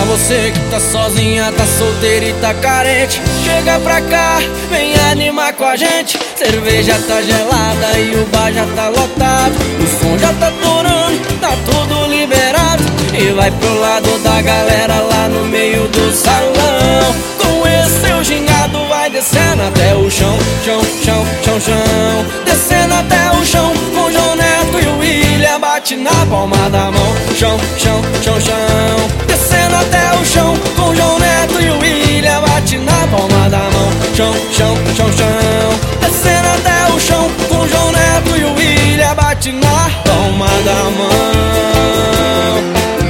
você que tá sozinha, tá solteira e tá carente, chega pra cá, vem animar com a gente. Cerveja tá gelada e o bar já tá lotado, o som já tá torando, tá tudo liberado. E vai pro lado da galera lá no meio do salão. Com esse seu gingado vai descendo até o chão, chão, chão, chão, chão. Descendo até o chão com o João Neto e o William, bate na palma da mão. Chão, chão, chão, chão. Descendo até o chão com o João Neto e o William, bate na palma da mão. Chão, chão, chão, chão. Descendo até o chão com o João Neto e o William, bate na palma da mão.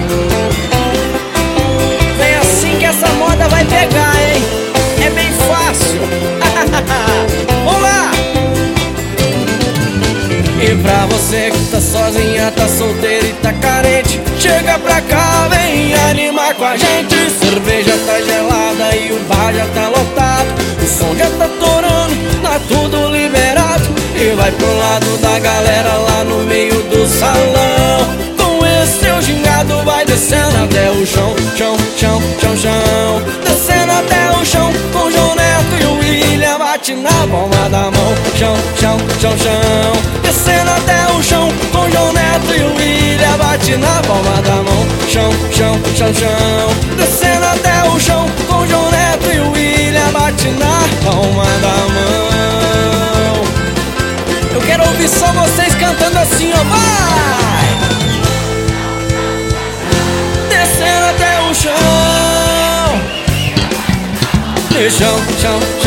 Vem assim que essa moda vai pegar, hein? É bem fácil. Vamos lá! E pra você que tá sozinha, tá solteira e tá carente, chega pra cá, vem animar com a gente. Cerveja tá gelada e o bar já tá lotado, o som já tá torando, tá tudo liberado. E vai pro lado da galera lá no meio do salão. Com esse seu gingado vai descendo até o chão, chão, chão, chão, chão. Descendo até o chão com o João Neto e o William, bate na palma da mão. Chão, chão, chão, chão. Descendo até o chão com o João Neto e o William, bate na palma da mão. Chão, chão, chão, chão. Descendo até o chão com o João Neto e o William, bate na palma da mão. Eu quero ouvir só vocês cantando assim, ó, vai! Descendo até o chão. E chão, chão,